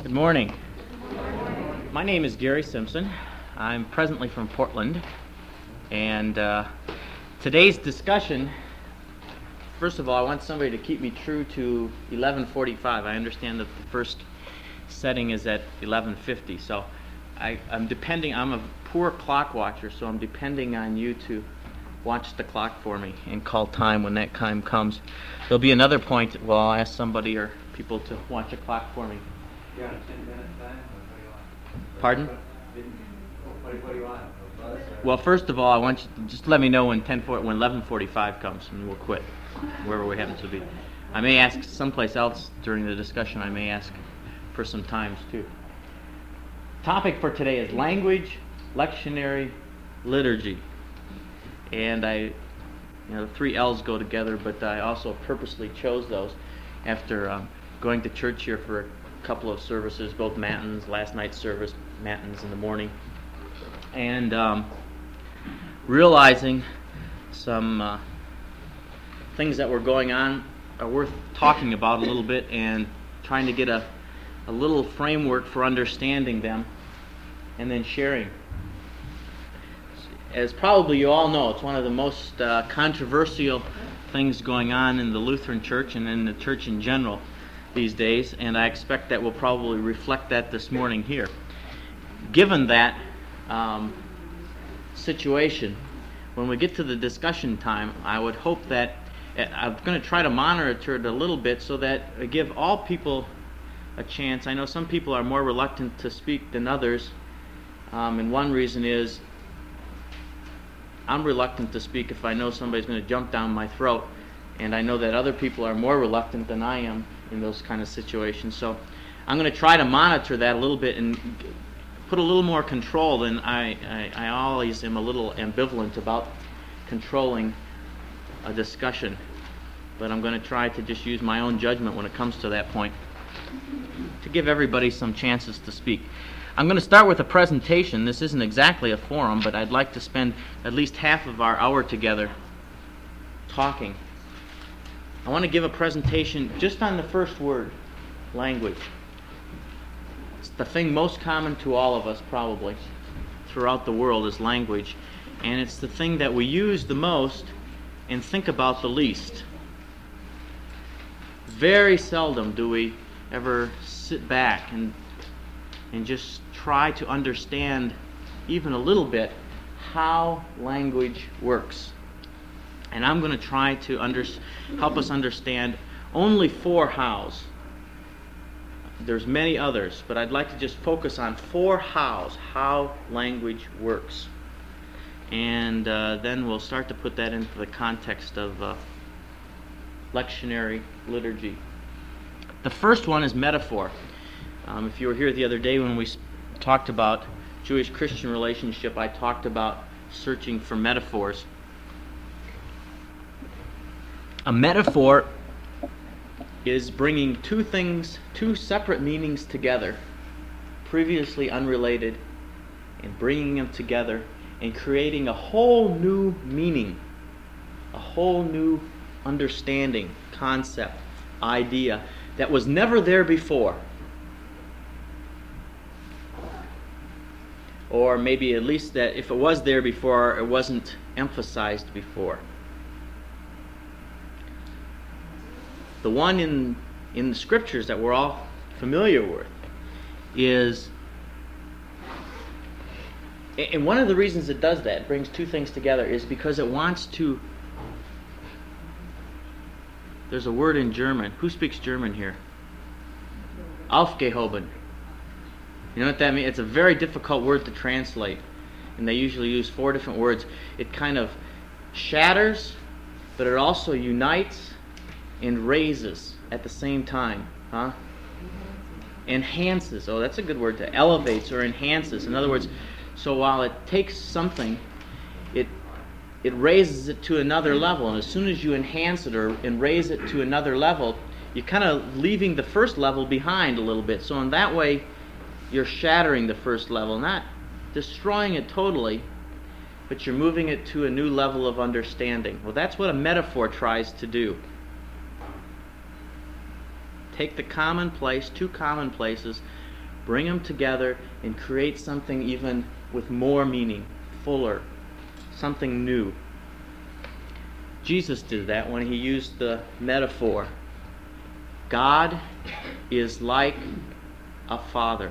Good morning. My name is Gary Simpson. I'm presently from Portland, and today's discussion, first of all, I want somebody to keep me true to 11:45. I understand that the first setting is at 11:50, so I'm a poor clock watcher, so I'm depending on you to watch the clock for me and call time when that time comes. There'll be another point where I'll ask somebody or people to watch a clock for me. You're on a 10-minute time? What do you want? Pardon? What do you want? Well, first of all, I want you to just let me know when 11:45 comes, and we'll quit, wherever we happen to be. I may ask someplace else during the discussion. I may ask for some times, too. Topic for today is language, lectionary, liturgy. And the three L's go together, but I also purposely chose those after going to church here for a couple of services, both matins, last night's service, matins in the morning, and realizing some things that were going on are worth talking about a little bit and trying to get a little framework for understanding them and then sharing. As probably you all know, it's one of the most controversial things going on in the Lutheran Church and in the church in general these days, and I expect that we'll probably reflect that this morning here. Given that situation, when we get to the discussion time, I would hope that I'm going to try to monitor it a little bit so that I give all people a chance. I know some people are more reluctant to speak than others, and one reason is I'm reluctant to speak if I know somebody's going to jump down my throat, and I know that other people are more reluctant than I am in those kind of situations. So I'm going to try to monitor that a little bit and put a little more control than I always am a little ambivalent about controlling a discussion. But I'm going to try to just use my own judgment when it comes to that point to give everybody some chances to speak. I'm going to start with a presentation. This isn't exactly a forum, but I'd like to spend at least half of our hour together talking. I want to give a presentation just on the first word, language. It's the thing most common to all of us probably throughout the world is language, and it's the thing that we use the most and think about the least. Very seldom do we ever sit back and just try to understand even a little bit how language works. And I'm going to try to help us understand only 4 hows. There's many others, but I'd like to just focus on 4 hows, how language works. And then we'll start to put that into the context of lectionary liturgy. The first one is metaphor. If you were here the other day when we talked about Jewish-Christian relationship, I talked about searching for metaphors. A metaphor is bringing two separate meanings together, previously unrelated, and bringing them together and creating a whole new meaning, a whole new understanding, concept, idea that was never there before. Or maybe at least that if it was there before, it wasn't emphasized before. The one in the scriptures that we're all familiar with is, and one of the reasons it does that, brings two things together, is because it wants to, there's a word in German. Who speaks German here? Aufgehoben. You know what that means? It's a very difficult word to translate, and they usually use 4 different words. It kind of shatters, but it also unites and raises at the same time. Enhances. Oh, that's a good word. To elevates or enhances. In other words, so while it takes something, it raises it to another level, and as soon as you enhance it and raise it to another level, you're kind of leaving the first level behind a little bit. So in that way, you're shattering the first level, not destroying it totally, but you're moving it to a new level of understanding. Well, that's what a metaphor tries to do. Take the commonplace, two commonplaces, bring them together and create something even with more meaning, fuller, something new. Jesus did that when he used the metaphor. God is like a father.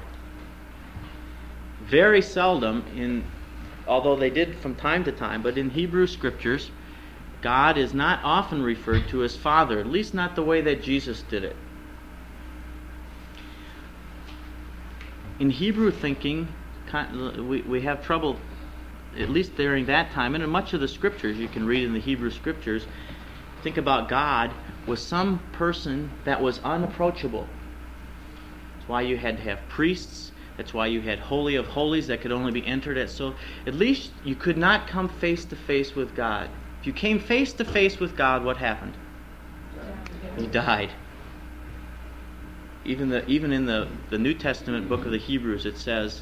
Very seldom, although they did from time to time, but in Hebrew scriptures, God is not often referred to as Father, at least not the way that Jesus did it. In Hebrew thinking, we have trouble, at least during that time, and in much of the scriptures you can read in the Hebrew scriptures, think about God was some person that was unapproachable. That's why you had to have priests. That's why you had Holy of Holies that could only be entered at. So at least you could not come face to face with God. If you came face to face with God, what happened? He died. Even in the New Testament book of the Hebrews, it says,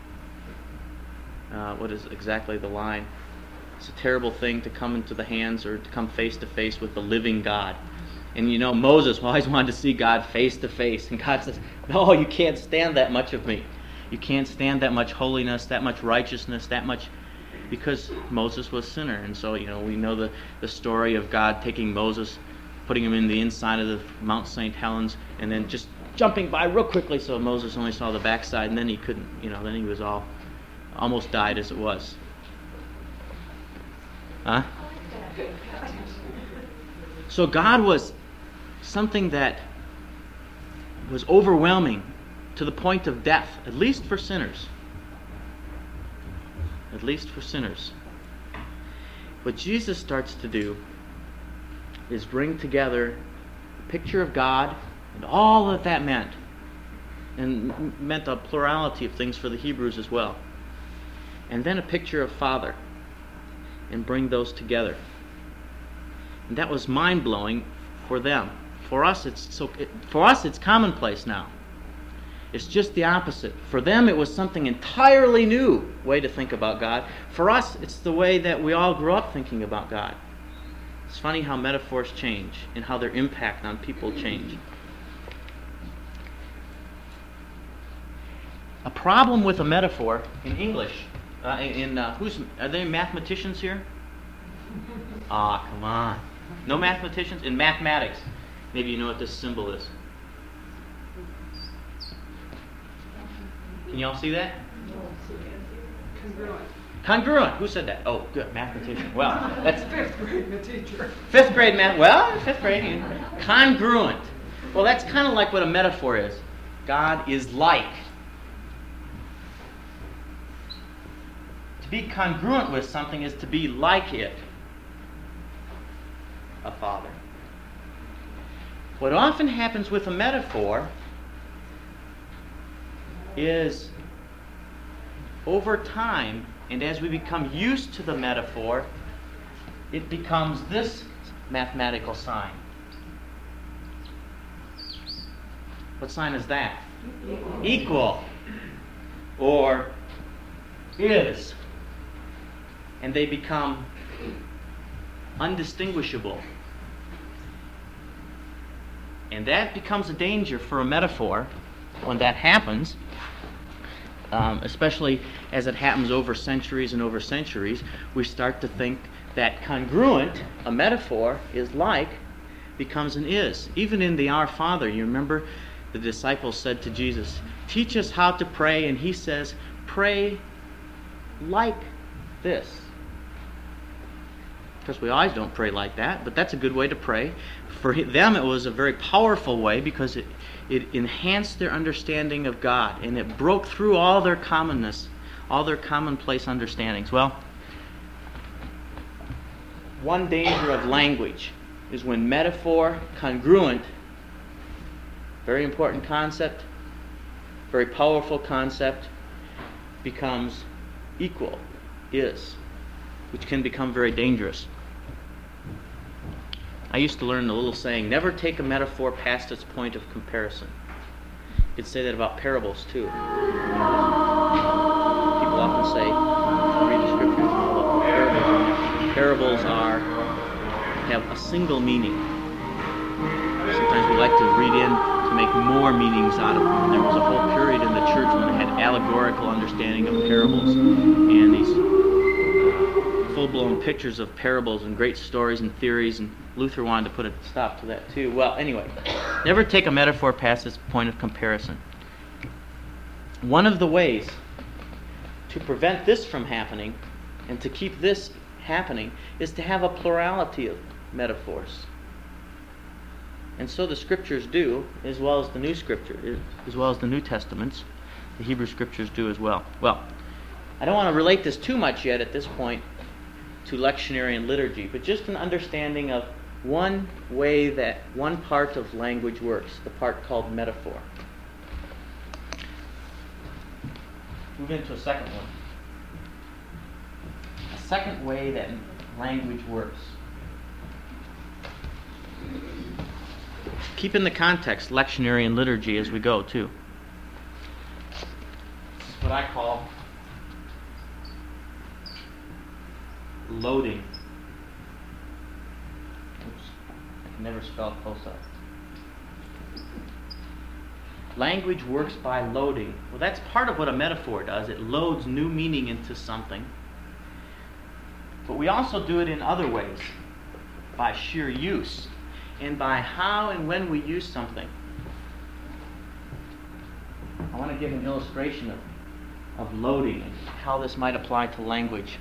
what is exactly the line? It's a terrible thing to come into the hands or to come face to face with the living God. And you know, Moses always wanted to see God face to face. And God says, no, you can't stand that much of me. You can't stand that much holiness, that much righteousness, that much... Because Moses was a sinner. And so, you know, we know the story of God taking Moses, putting him in the inside of the Mount St. Helens, and then just jumping by real quickly so Moses only saw the backside, and then he couldn't, then he was almost died as it was. Huh? So God was something that was overwhelming to the point of death, at least for sinners. At least for sinners. What Jesus starts to do is bring together a picture of God and all that meant. And meant a plurality of things for the Hebrews as well. And then a picture of Father. And bring those together. And that was mind-blowing for them. For us, it's commonplace now. It's just the opposite. For them, it was something entirely new way to think about God. For us, it's the way that we all grew up thinking about God. It's funny how metaphors change and how their impact on people change. A problem with a metaphor in English. Are there mathematicians here? Come on. No mathematicians? In mathematics, maybe you know what this symbol is. Can you all see that? Congruent. Congruent. Who said that? Oh, good. Mathematician. Well, that's... Fifth grade math teacher. Fifth grade math. Well, fifth grade. Congruent. Well, that's kind of like what a metaphor is. God is like. To be congruent with something is to be like it. A father. What often happens with a metaphor is over time, and as we become used to the metaphor, it becomes this mathematical sign. What sign is that? Equal. Or is. And they become undistinguishable. And that becomes a danger for a metaphor when that happens, especially as it happens over centuries and over centuries. We start to think that congruent, a metaphor, is like, becomes an is. Even in the Our Father, you remember the disciples said to Jesus, teach us how to pray, and he says, pray like this. Of course, we always don't pray like that, but that's a good way to pray. For them, it was a very powerful way because it enhanced their understanding of God, and it broke through all their commonness, all their commonplace understandings. Well, one danger of language is when metaphor, congruent, very important concept, very powerful concept, becomes equal, is, which can become very dangerous. I used to learn the little saying, never take a metaphor past its point of comparison. You could say that about parables too. People often say, read the scriptures, parables have a single meaning. Sometimes we like to read in to make more meanings out of them. There was a whole period in the church understanding of parables and these full-blown pictures of parables and great stories and theories, and Luther wanted to put a stop to that too. Well, anyway, never take a metaphor past its point of comparison. One of the ways to prevent this from happening and to keep this happening is to have a plurality of metaphors. And so the scriptures do, as well as the New Scripture, as well as the New Testaments. The Hebrew scriptures do as well. Well, I don't want to relate this too much yet at this point to lectionary and liturgy, but just an understanding of one way that one part of language works, the part called metaphor. Move into a second one. A second way that language works. Keep in the context lectionary and liturgy as we go, too. This is what I call loading. Oops, I can never spell close up. Language works by loading. Well, that's part of what a metaphor does. It loads new meaning into something. But we also do it in other ways, by sheer use, and by how and when we use something. I want to give an illustration of loading and how this might apply to language.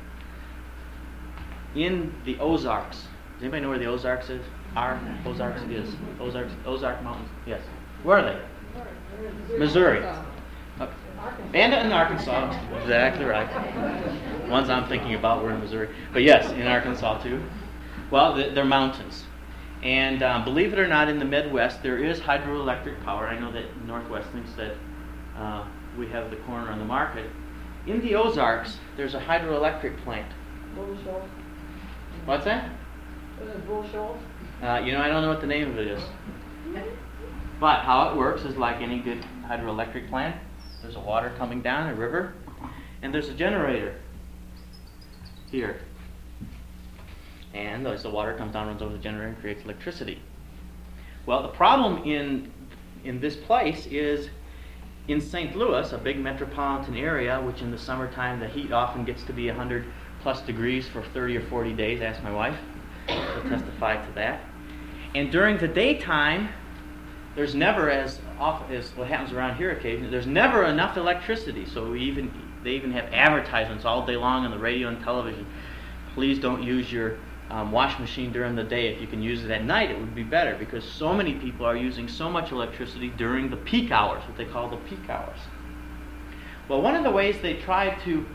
In the Ozarks, does anybody know where the Ozarks is? Ozarks is. Ozark Mountains. Yes. Where are they? Missouri. Banda in Arkansas. Exactly right. Ones I'm thinking about were in Missouri. But yes, in Arkansas too. Well, they're mountains. And believe it or not, in the Midwest, there is hydroelectric power. I know that Northwest thinks that we have the corner on the market. In the Ozarks, there's a hydroelectric plant. Bull Shoals. What's that? Is it Bull Shoals? I don't know what the name of it is. But how it works is like any good hydroelectric plant. There's a water coming down, a river, and there's a generator here. And as the water comes down, runs over the generator and creates electricity. Well, the problem in this place is in St. Louis, a big metropolitan area, which in the summertime the heat often gets to be 100 plus degrees for 30 or 40 days. Ask my wife. She'll testify to that. And during the daytime, there's never, as often as what happens around here occasionally, there's never enough electricity. So they even have advertisements all day long on the radio and television. Please don't use your wash machine during the day. If you can use it at night, it would be better, because so many people are using so much electricity during the peak hours, what they call the peak hours. Well, one of the ways they tried to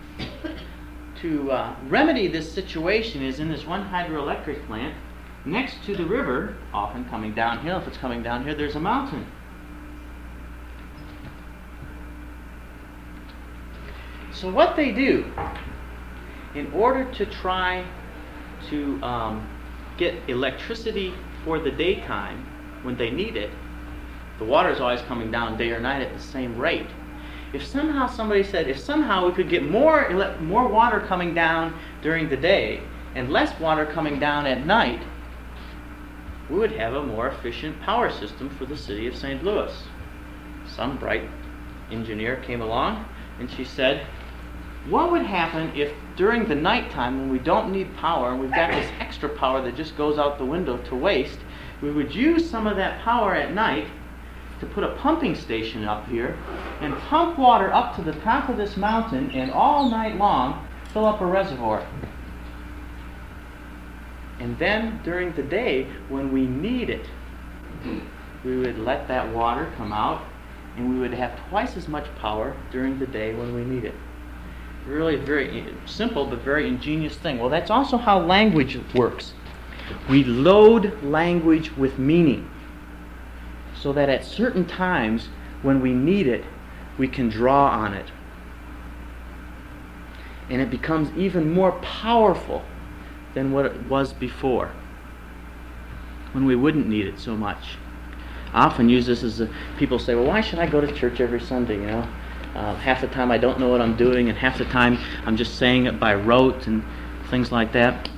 remedy this situation is in this one hydroelectric plant, next to the river, often coming downhill. If it's coming down here, there's a mountain. So what they do, in order to try to get electricity for the daytime when they need it, the water is always coming down day or night at the same rate. If somehow we could get more water coming down during the day and less water coming down at night, we would have a more efficient power system for the city of St. Louis. Some bright engineer came along and she said, what would happen if during the nighttime, when we don't need power and we've got this extra power that just goes out the window to waste, we would use some of that power at night to put a pumping station up here and pump water up to the top of this mountain and all night long fill up a reservoir. And then during the day, when we need it, we would let that water come out and we would have twice as much power during the day when we need it. Really very simple but very ingenious thing. Well, that's also how language works. We load language with meaning so that at certain times when we need it, we can draw on it. And it becomes even more powerful than what it was before, when we wouldn't need it so much. I often use this as people say, well, why should I go to church every Sunday, half the time I don't know what I'm doing, and half the time I'm just saying it by rote and things like that.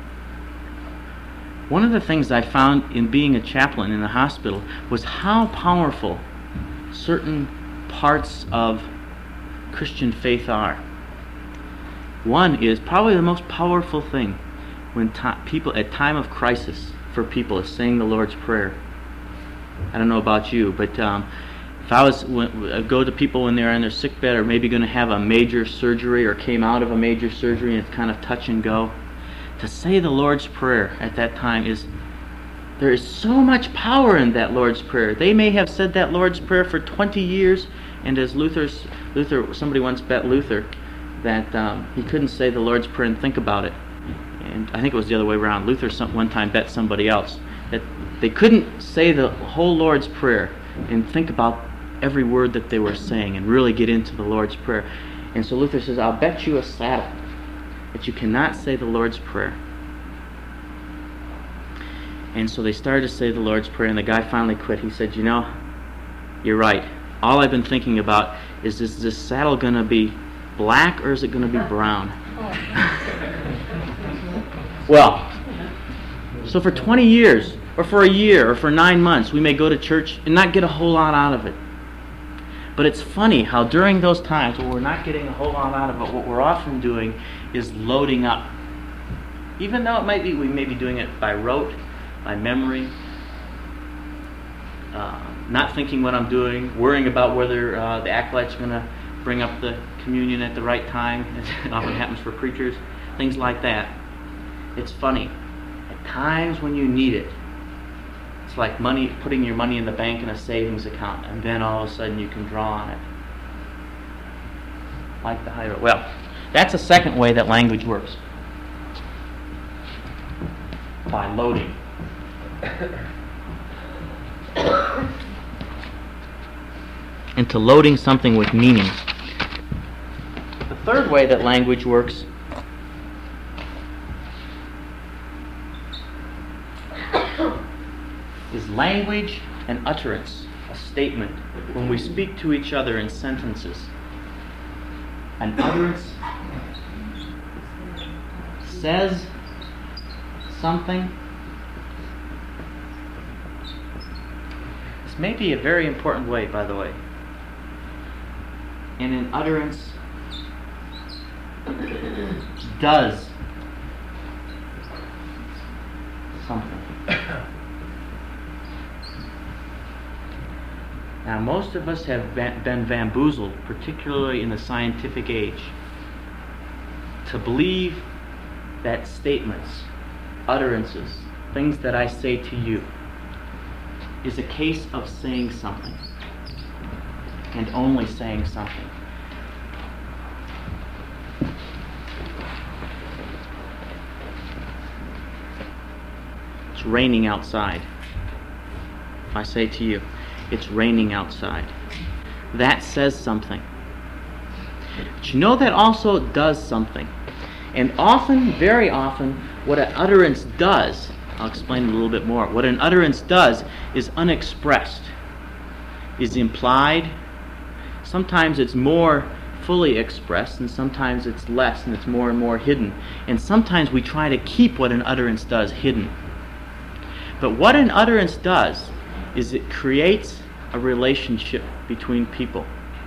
One of the things I found in being a chaplain in a hospital was how powerful certain parts of Christian faith are. One is probably the most powerful thing when people at time of crisis for people is saying the Lord's Prayer. I don't know about you, but if I go to people when they're in their sick bed or maybe going to have a major surgery or came out of a major surgery and it's kind of touch and go, to say the Lord's Prayer at that time there is so much power in that Lord's Prayer. They may have said that Lord's Prayer for 20 years, and as somebody once bet Luther that he couldn't say the Lord's Prayer and think about it. And I think it was the other way around. Luther one time bet somebody else that they couldn't say the whole Lord's Prayer and think about every word that they were saying and really get into the Lord's Prayer. And so Luther says, I'll bet you a saddle that you cannot say the Lord's Prayer. And so they started to say the Lord's Prayer, and the guy finally quit. He said, you're right. All I've been thinking about is this saddle going to be black or is it going to be brown? Well, so for 20 years, or for a year, or for 9 months, we may go to church and not get a whole lot out of it. But it's funny how during those times when we're not getting a whole lot out of it, what we're often doing is loading up. Even though we may be doing it by rote, by memory, not thinking what I'm doing, worrying about whether the acolyte's going to bring up the communion at the right time, as it often happens for preachers, things like that. It's funny. At times when you need it, it's like putting your money in the bank in a savings account, and then all of a sudden you can draw on it. Like the high road. Well, that's a second way that language works. By loading. Into loading something with meaning. The third way that language works is language and utterance, a statement, when we speak to each other in sentences. An utterance says something. This may be a very important way, by the way. And an utterance does something. Now, most of us have been bamboozled, particularly in the scientific age, to believe that statements, utterances, things that I say to you, is a case of saying something, and only saying something. It's raining outside. If I say to you, it's raining outside, that says something. But you know that also does something. And often, very often, what an utterance does, I'll explain it a little bit more. What an utterance does is unexpressed, is implied. Sometimes it's more fully expressed, and sometimes it's less, and it's more and more hidden. And sometimes we try to keep what an utterance does hidden. But what an utterance does is it creates a relationship between people.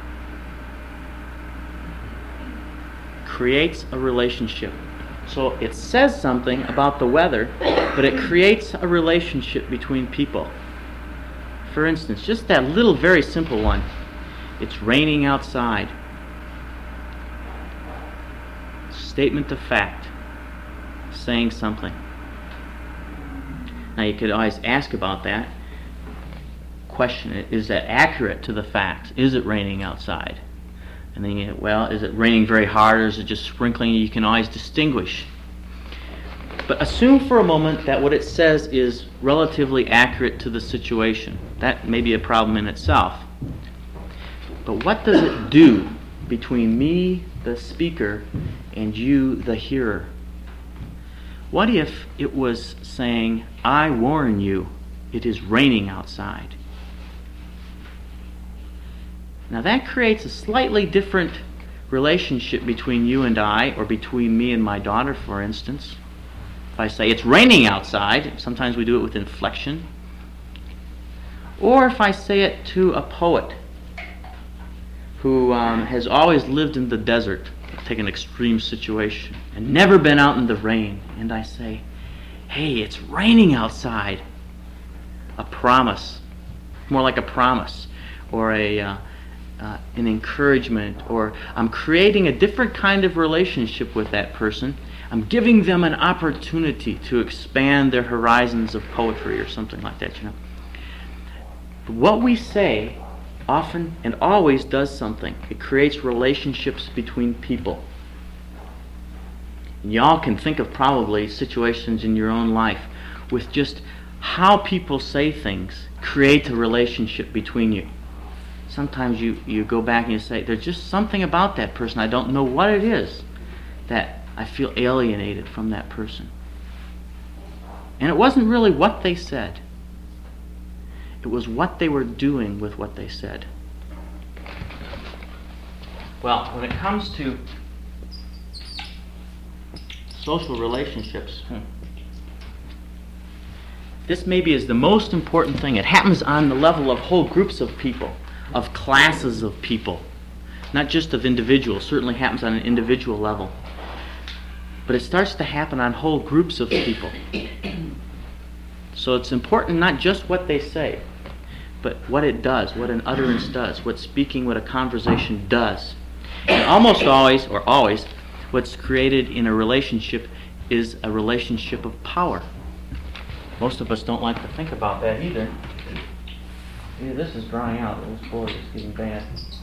Creates a relationship. So it says something about the weather, but it creates a relationship between people. For instance, just that little very simple one. It's raining outside. Statement of fact. Saying something. Now you could always ask about that. Question it, is that accurate to the facts? Is it raining outside? And then is it raining very hard or is it just sprinkling? You can always distinguish. But assume for a moment that what it says is relatively accurate to the situation. That may be a problem in itself. But what does it do between me, the speaker, and you, the hearer? What if it was saying, I warn you, it is raining outside? Now that creates a slightly different relationship between you and I, or between me and my daughter, for instance. If I say, it's raining outside, sometimes we do it with inflection. Or if I say it to a poet, who has always lived in the desert, take an extreme situation, and never been out in the rain, and I say, hey, it's raining outside. A promise, more like a promise, or an encouragement, or I'm creating a different kind of relationship with that person. I'm giving them an opportunity to expand their horizons of poetry or something like that, But what we say often and always does something. It creates relationships between people. And y'all can think of probably situations in your own life with just how people say things create a relationship between you. Sometimes you go back and you say, there's just something about that person, I don't know what it is, that I feel alienated from that person. And it wasn't really what they said. It was what they were doing with what they said. Well, when it comes to social relationships, this maybe is the most important thing. It happens on the level of whole groups of people, of classes of people, not just of individuals. Certainly happens on an individual level. But it starts to happen on whole groups of people. So it's important not just what they say, but what it does, what an utterance does, what speaking, what a conversation does. And almost always, or always, what's created in a relationship is a relationship of power. Most of us don't like to think about that either. Yeah, this is drying out. This board is getting bad.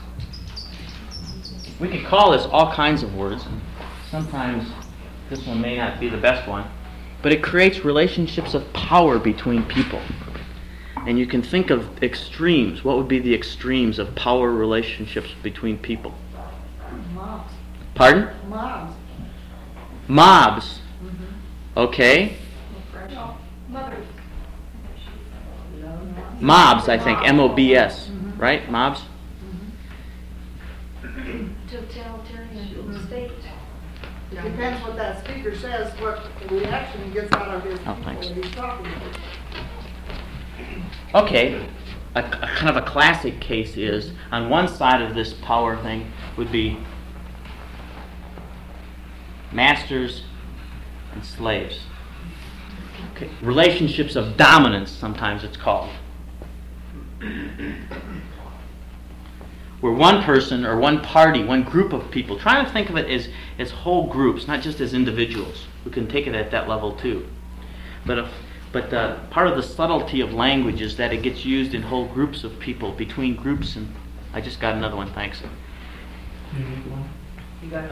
We could call this all kinds of words. Sometimes this one may not be the best one. But it creates relationships of power between people. And you can think of extremes. What would be the extremes of power relationships between people? Mobs. Pardon? Mobs. Mobs. Mm-hmm. Okay. No, mothers. Mobs, I think. M-O-B-S. Mm-hmm. Right? Mobs? Totalitarian state. It depends what that speaker says, what reaction he gets out of his people thanks. that he's talking to. Okay. A kind of a classic case is, on one side of this power thing would be masters and slaves. Okay. Relationships of dominance, sometimes it's called. Where one person or one party, one group of people, trying to think of it as whole groups, not just as individuals. We can take it at that level too. But part of the subtlety of language is that it gets used in whole groups of people, between groups, and I just got another one, thanks. You need one? You got it.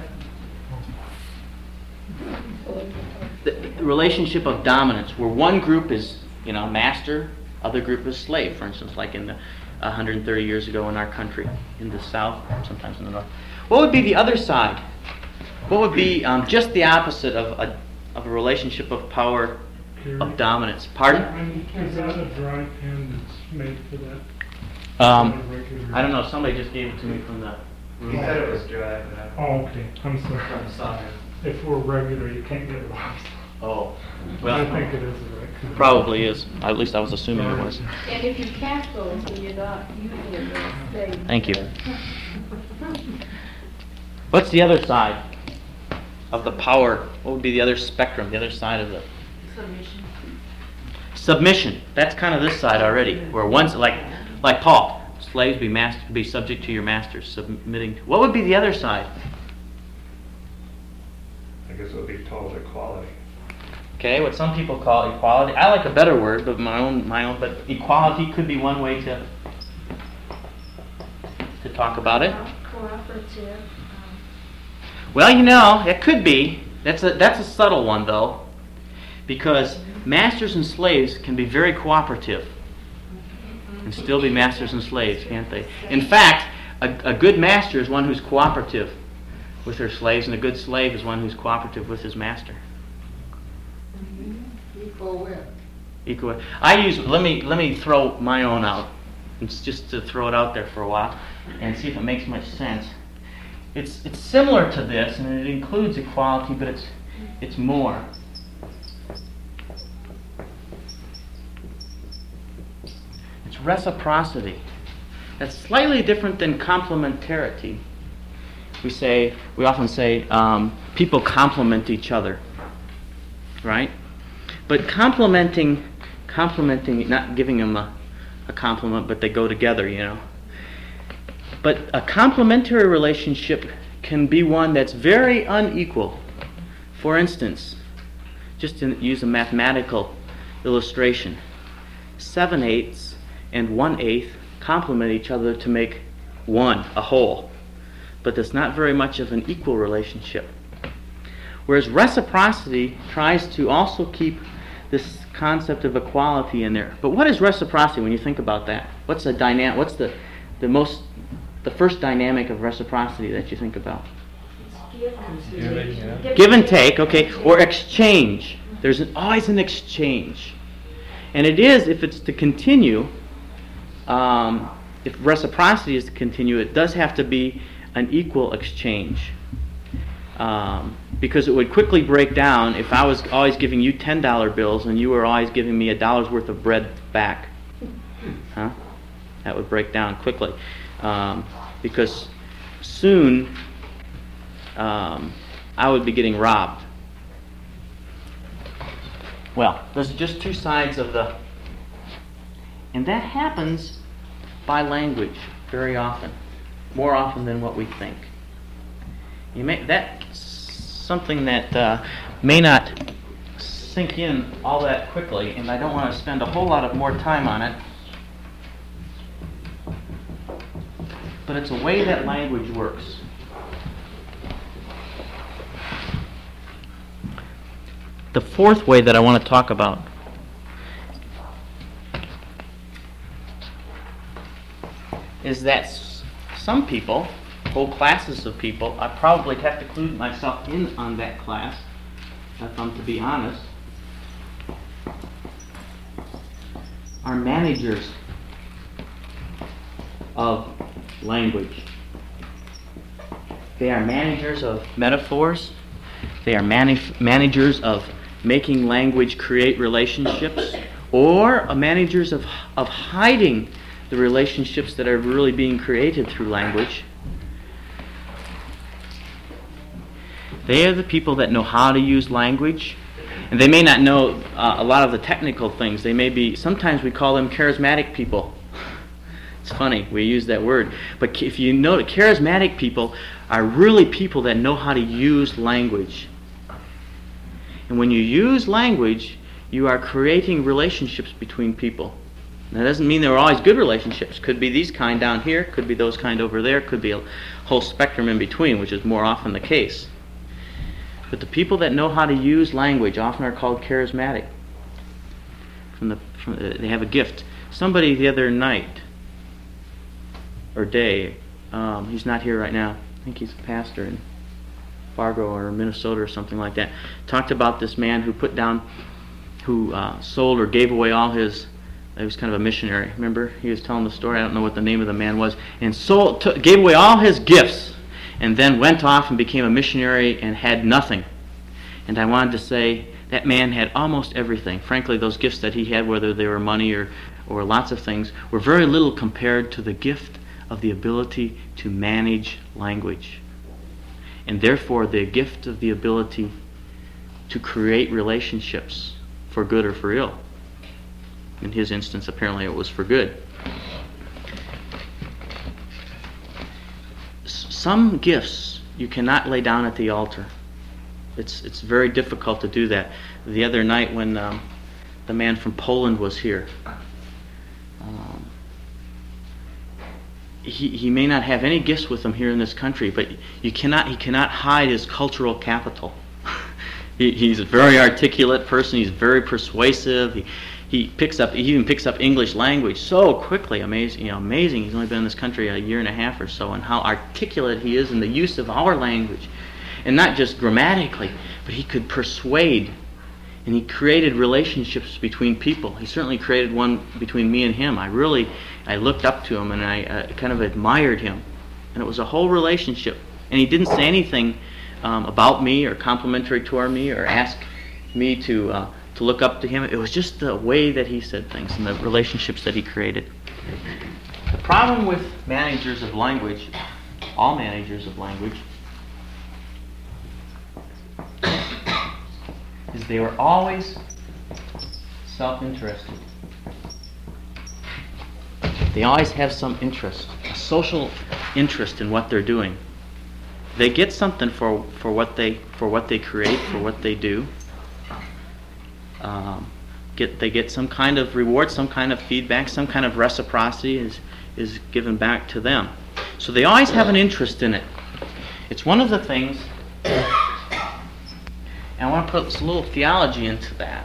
The relationship of dominance, where one group is, master, other group is slave, for instance, like in the 130 years ago in our country, in the South, sometimes in the North. What would be the other side? What would be just the opposite of a relationship of power, of dominance? Pardon? Is that a dry pen that's made for that? I don't know. Somebody just gave it to me from the room. He said it was dry, but I Oh, okay. I'm sorry. from soccer. If we're regular, you can't get it off. Oh, I well, think it is the right kind. probably is. At least I was assuming it was. And if you cast those, then you're not using it as state. Thank you. What's the other side of the power? What would be the other spectrum, the other side of the Submission. submission? That's kind of this side already, where one's like Paul, slaves be subject to your masters, submitting. What would be the other side? I guess it would be total equality. Okay, what some people call equality. I like a better word, but my own. But equality could be one way to talk about it. Cooperative. Well, it could be. That's a subtle one, though, because masters and slaves can be very cooperative and still be masters and slaves, can't they? In fact, a good master is one who's cooperative with their slaves, and a good slave is one who's cooperative with his master. Equal with. Equal. Let me throw my own out. It's just to throw it out there for a while and see if it makes much sense. It's similar to this, and it includes equality, but it's more. It's reciprocity. That's slightly different than complementarity. We often say people complement each other, right? But complimenting, not giving them a compliment, but they go together, you know. But a complementary relationship can be one that's very unequal. For instance, just to use a mathematical illustration, 7/8 and 1/8 complement each other to make one, a whole. But that's not very much of an equal relationship. Whereas reciprocity tries to also keep this concept of equality in there. But what is reciprocity when you think about that? What's the dynamic? What's the first dynamic of reciprocity that you think about? Give and take, okay, or exchange. There's always an exchange. And it is, if it's to continue, if reciprocity is to continue, it does have to be an equal exchange. Because it would quickly break down if I was always giving you $10 bills and you were always giving me $1 worth of bread back. Huh? That would break down quickly. Because soon I would be getting robbed. Well, there's just two sides of the... And that happens by language very often. More often than what we think. That's something that may not sink in all that quickly, and I don't want to spend a whole lot of more time on it. But it's a way that language works. The fourth way that I want to talk about is that some people, whole classes of people, I probably have to include myself in on that class, if I'm to be honest, are managers of language. They are managers of metaphors. They are managers of making language create relationships, or managers of hiding the relationships that are really being created through language. They are the people that know how to use language, and they may not know a lot of the technical things. They may be, sometimes we call them charismatic people. It's funny, we use that word. But if you know, charismatic people are really people that know how to use language. And when you use language, you are creating relationships between people. That doesn't mean they're always good relationships. Could be these kind down here, could be those kind over there, could be a whole spectrum in between, which is more often the case. But the people that know how to use language often are called charismatic. They have a gift. Somebody the other night, or day, he's not here right now, I think he's a pastor in Fargo or Minnesota or something like that, talked about this man who sold or gave away all his, he was kind of a missionary, remember? He was telling the story, I don't know what the name of the man was, and gave away all his gifts, and then went off and became a missionary and had nothing. And I wanted to say, that man had almost everything. Frankly, those gifts that he had, whether they were money or lots of things, were very little compared to the gift of the ability to manage language. And therefore, the gift of the ability to create relationships for good or for ill. In his instance, apparently it was for good. Some gifts you cannot lay down at the altar. It's very difficult to do that. The other night when the man from Poland was here, he may not have any gifts with him here in this country, but he cannot hide his cultural capital. He's a very articulate person. He's very persuasive. He even picks up English language so quickly. Amazing. He's only been in this country a year and a half or so, and how articulate he is in the use of our language, and not just grammatically, but he could persuade, and he created relationships between people. He certainly created one between me and him. I looked up to him, and I kind of admired him, and it was a whole relationship. And he didn't say anything about me or complimentary toward me or ask me to look up to him. It was just the way that he said things and the relationships that he created. The problem with managers of language, all managers of language, is they were always self-interested. They always have some interest, a social interest in what they're doing. They get something for what they create, for what they do. They get some kind of reward, some kind of feedback, some kind of reciprocity is given back to them. So they always have an interest in it. It's one of the things, and I want to put some little theology into that.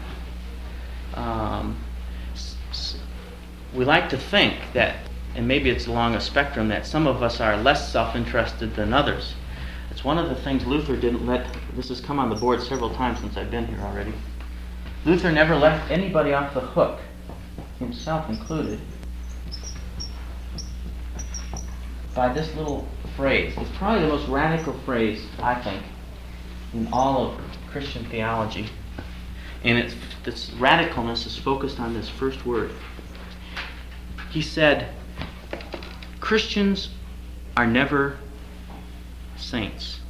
We like to think that, and maybe it's along a spectrum, that some of us are less self-interested than others. It's one of the things Luther didn't let, this has come on the board several times since I've been here already. Luther never left anybody off the hook, himself included, by this little phrase. It's probably the most radical phrase, I think, in all of Christian theology. And this radicalness is focused on this first word. He said, Christians are never saints.